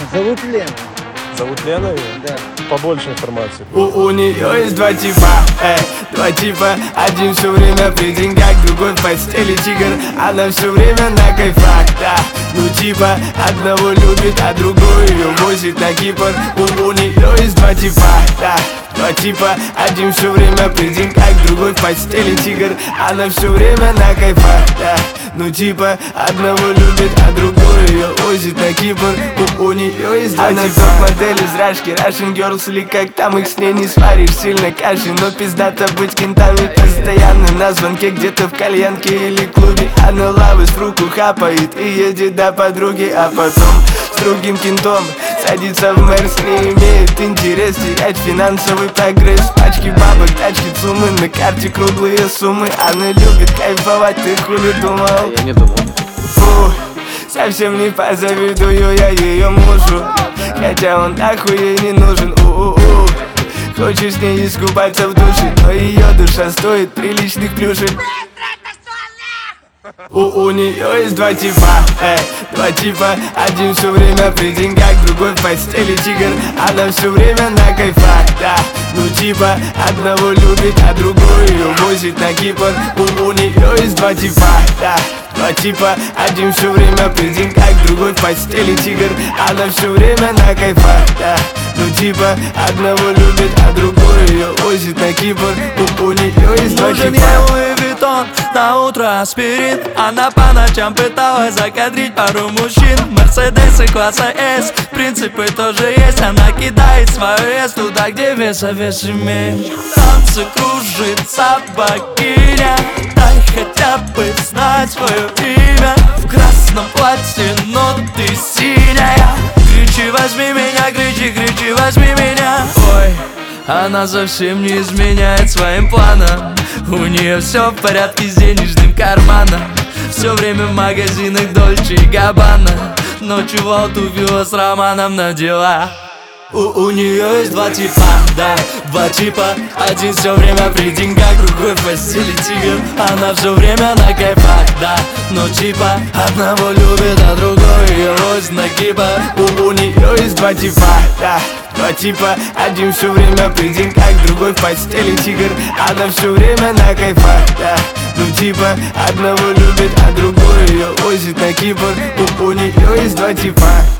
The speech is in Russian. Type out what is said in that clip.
Зовут Лена. Зовут Лена ее? Да. Побольше информации. У нее есть два типа, один все время при деньгах, другой в постели тигр. Она все время на кайфах, да. Ну типа, одного любит, а другой ее возит на Кипр. У нее есть два типа, один все время при деньгах, другой в постели тигр. Она все время на кайфах, да. Ну типа, одного любит, а другой ее возит на Кипр. У нее есть два типа. Она топ-модель из Рашки, Russian Girls, или как там их с ней не сваришь, сильно каши. Но пиздато быть кентами постоянно на звонке, где-то в кальянке или клубе. Она лавы в руку хапает и едет до подруги, а потом с другим кентом садится в Мерс, не имеет интерес терять финансовый прогресс. Пачки бабок, тачки, суммы, на карте круглые суммы. Она любит кайфовать, ты хули думал? Я не думал. Фу, совсем не позавидую я ее мужу, хотя он нахуй ей не нужен. Хочешь с ней искупаться в душе, но ее душа стоит приличных плюшек. У нее есть два типа, один все время при деньгах, другой в постели тигр. Она все время на кайфах, да. Ну типа, одного любит, а другой ее возит на Кипр. У нее есть два типа, один все время при деньгах, другой в постели тигр. Она все время на кайфах, да. Ну типа, одного любит, а другой ее возит на Кипр. У нее есть два типа. На утро аспирин. Она по ночам пыталась закадрить пару мужчин. Мерседесы класса S, принципы тоже есть. Она кидает свою вес туда, где веса имеет. Танцы кружится богиня, дай хотя бы знать свое имя. В красном платье, но ты синяя. Кричи, возьми меня, кричи, возьми меня. Ой, она совсем не изменяет своим планам. У нее все в порядке с денежным карманом. Все время в магазинах Дольче и Габбана. Ночью в аут увела с Романом на дела. У нее есть два типа, да, два типа. Один все время при деньгах, другой в постели тигр. Она все время на кайфах, да. Но типа, одного любит, а другой ее возит на Кипр. У нее есть два типа, да. Два типа, один все время при деньгах, другой в постели тигр. Она все время на кайфах, да. Ну типа, одного любит, а другой ее возит на Кипр. У нее есть два типа.